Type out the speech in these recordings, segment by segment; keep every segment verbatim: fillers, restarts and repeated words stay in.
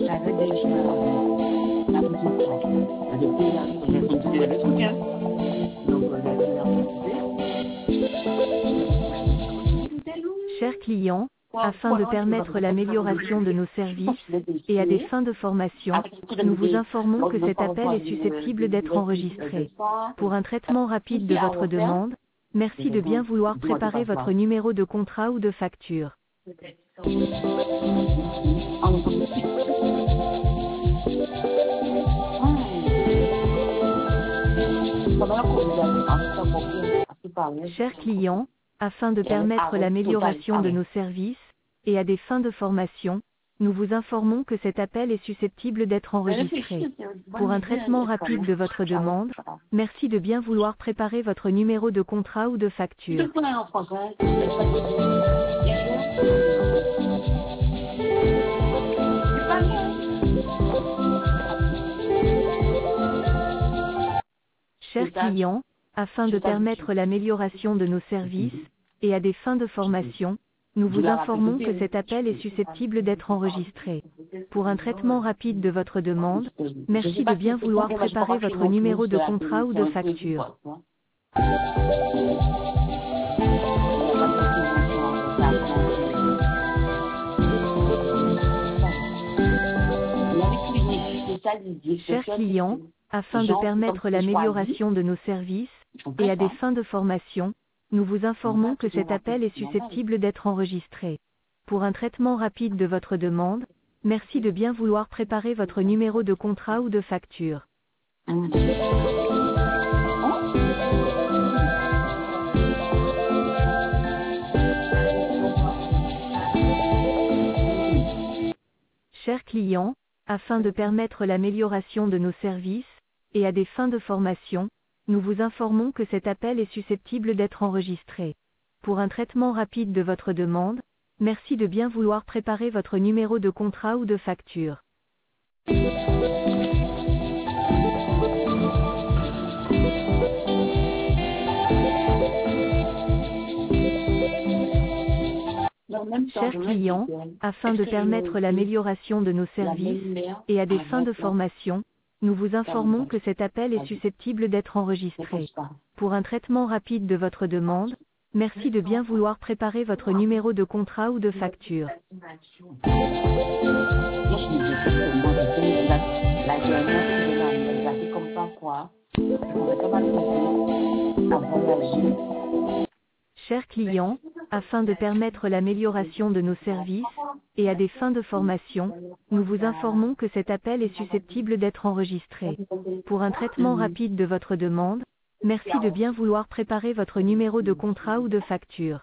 j'arrête de chercher la parole. La petite place. Parce que puis, là, j'ai continué le truc, hein. Donc, euh, j'ai fini Chers clients, afin de permettre l'amélioration de nos services et à des fins de formation, nous vous informons que cet appel est susceptible d'être enregistré. Pour un traitement rapide de votre demande, merci de bien vouloir préparer votre numéro de contrat ou de facture. Chers clients, afin de permettre l'amélioration de nos services et à des fins de formation, nous vous informons que cet appel est susceptible d'être enregistré. Pour un traitement rapide de votre demande, merci de bien vouloir préparer votre numéro de contrat ou de facture. Chers clients, afin de permettre l'amélioration de nos services et à des fins de formation, nous vous informons que cet appel est susceptible d'être enregistré. Pour un traitement rapide de votre demande, merci de bien vouloir préparer votre numéro de contrat ou de facture. Chers clients, afin de permettre l'amélioration de nos services et à des fins de formation, nous vous informons que cet appel est susceptible d'être enregistré. Pour un traitement rapide de votre demande, merci de bien vouloir préparer votre numéro de contrat ou de facture. Chers clients, afin de permettre l'amélioration de nos services et à des fins de formation, nous vous informons que cet appel est susceptible d'être enregistré. Pour un traitement rapide de votre demande, merci de bien vouloir préparer votre numéro de contrat ou de facture. Chers clients, afin de permettre l'amélioration de nos services et à des fins de formation, nous vous informons que cet appel est susceptible d'être enregistré. Pour un traitement rapide de votre demande, merci de bien vouloir préparer votre numéro de contrat ou de facture. Chers clients, afin de permettre l'amélioration de nos services et à des fins de formation, nous vous informons que cet appel est susceptible d'être enregistré. Pour un traitement rapide de votre demande, merci de bien vouloir préparer votre numéro de contrat ou de facture.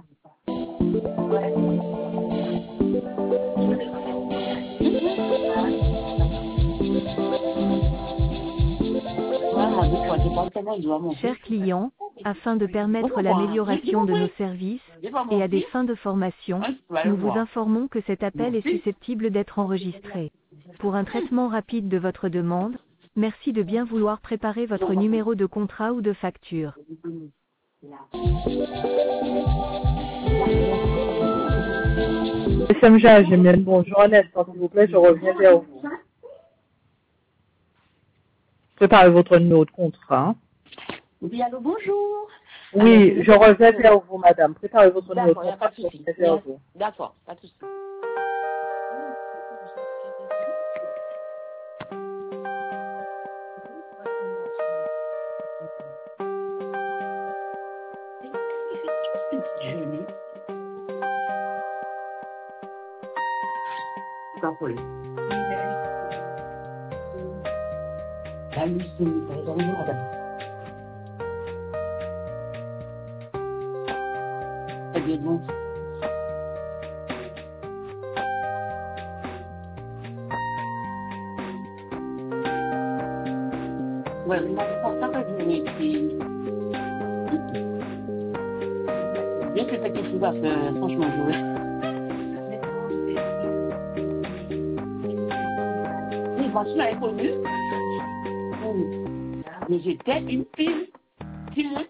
Chers clients, afin de permettre l'amélioration de nos services et à des fins de formation, nous vous informons que cet appel est susceptible d'être enregistré. Pour un traitement rapide de votre demande, merci de bien vouloir préparer votre numéro de contrat ou de facture. S M J, j'aime bonjour, un instant, s'il vous plaît, je reviens vers vous. Préparez votre numéro de contrat. Oui, allô, bonjour. Oui, je reviens vers vous, madame. Préparez votre numéro de contrat, Pas de je souci. reviens vers vous. D'accord, pas de souci. Parole. La Lucie, pardon, madame. Très bien, bon. Ouais, mais ça va pas venir ici. Je sais pas qu'est-ce qu'il va faire, franchement, je vais. Moi, je l'avais connue. Mais j'étais une fille. Dis-moi.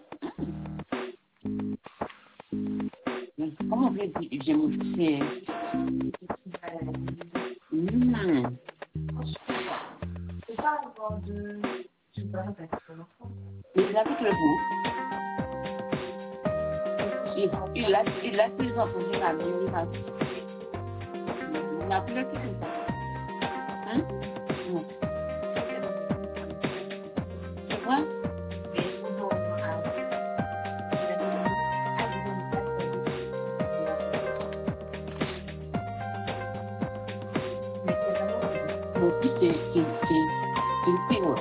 Comment on peut dire? J'ai mon. C'est. Mmh. Il habite le bout. Il, il a, il a plus enfants, il a mis, il a il n'a plus le petit. Hein? Non. C'est vrai? Mon fils, c'est, c'est, c'est, c'est le pire.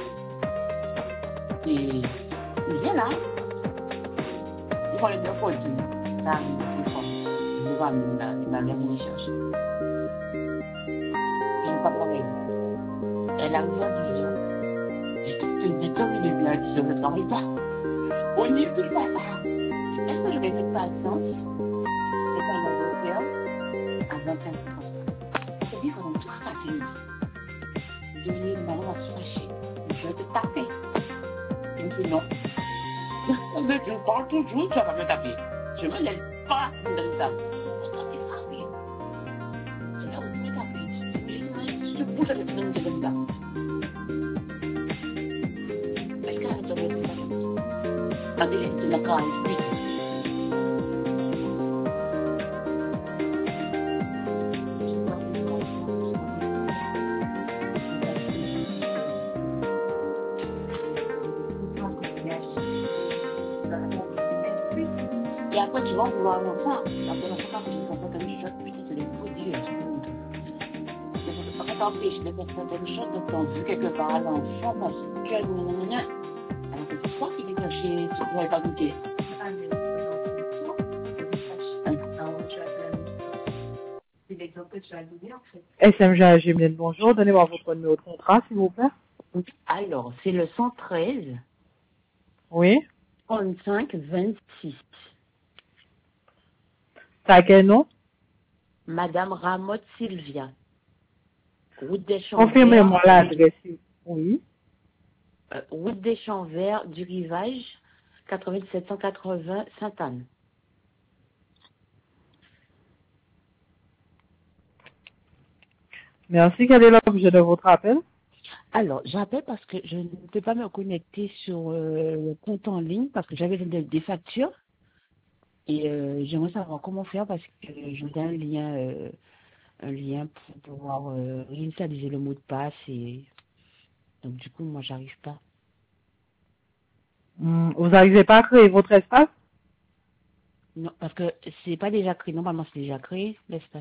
Et il vient là. Il va le dire pour dire. Ça arrive plus fort. Je vais amener là, il va venir chercher. Je ne vais pas parler. Elle arrive à dix heures. Je te dis tant qu'il est bien à dix heures, je ne travaille pas. On n'y fait pas ça. Est-ce que je vais faire patience? C'est pas mon docteur. À vingt-cinq ans. C'est dit qu'on a tout raté. Devenir une maman à se fâcher. Je vais te taper. Je me dis non. Mais je parle toujours, tu vas me taper. Je ne me laisse pas me taper. Je vais te taper. Je vais te taper. Je te bouge avec une de l'État. Est-ce qu'elle a tombé de ça? Madeleine, tu n'as qu'à expliquer. Et après, tu vas vouloir un enfant. Après, l'enfant, quand tu ne fais pas comme chose, putain, c'est des gros dieux. Ça ne t'empêche de faire certaines choses, de t'en vu quelque part à l'enfant, parce que tu as une nanana. Alors que c'est toi qui viens chercher ce qu'on n'avait pas goûté. S M G A G M N, bonjour. Donnez-moi votre numéro de contrat, s'il vous plaît. Alors, c'est le cent treize, Oui. trente-cinq, vingt-six. T'as quel nom? Madame Ramotte Sylvia. Route des Champs Verts. Confirmez-moi l'adresse. Oui. Euh, route des Champs Verts du Rivage, quatre-vingt-sept cent quatre-vingts Sainte-Anne. Merci. Quel est l'objet de votre appel? Alors, j'appelle parce que je ne peux pas me connecter sur euh, le compte en ligne parce que j'avais des, des factures. Et euh, j'aimerais savoir comment faire parce que je voudrais un lien, euh, un lien pour pouvoir euh, réinitialiser le mot de passe. Et donc, du coup, moi, j'arrive pas. Hum, vous n'arrivez pas à créer votre espace? Non, parce que c'est pas déjà créé. Normalement, c'est déjà créé, l'espace.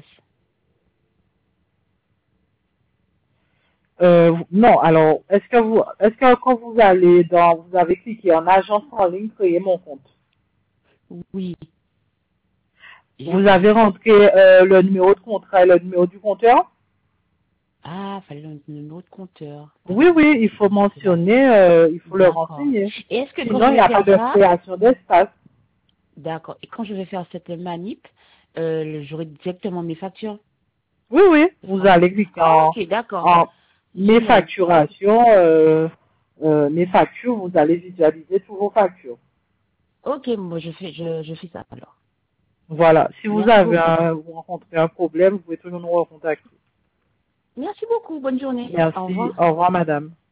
Euh, non, alors, est-ce que vous, est-ce que quand vous allez dans, vous avez cliqué en agence en ligne, créer mon compte? Oui. Vous avez rentré euh, le numéro de contrat et le numéro du compteur? Ah, fallait le numéro de compteur. Oui, oui, il faut mentionner, euh, il faut le renseigner. Et est-ce que sinon, quand il n'y a pas de ça... création d'espace. D'accord. Et quand je vais faire cette manip, euh, j'aurai directement mes factures? Oui, oui, vous allez cliquer en, Ok, d'accord. en mes facturations, euh, euh, mes factures, vous allez visualiser tous vos factures. Ok, moi je fais, je, je fais ça alors. Voilà. Si vous Merci avez beaucoup. un, vous rencontrez un problème, vous pouvez toujours nous recontacter. Merci beaucoup. Bonne journée. Merci. Au revoir. Au revoir, madame.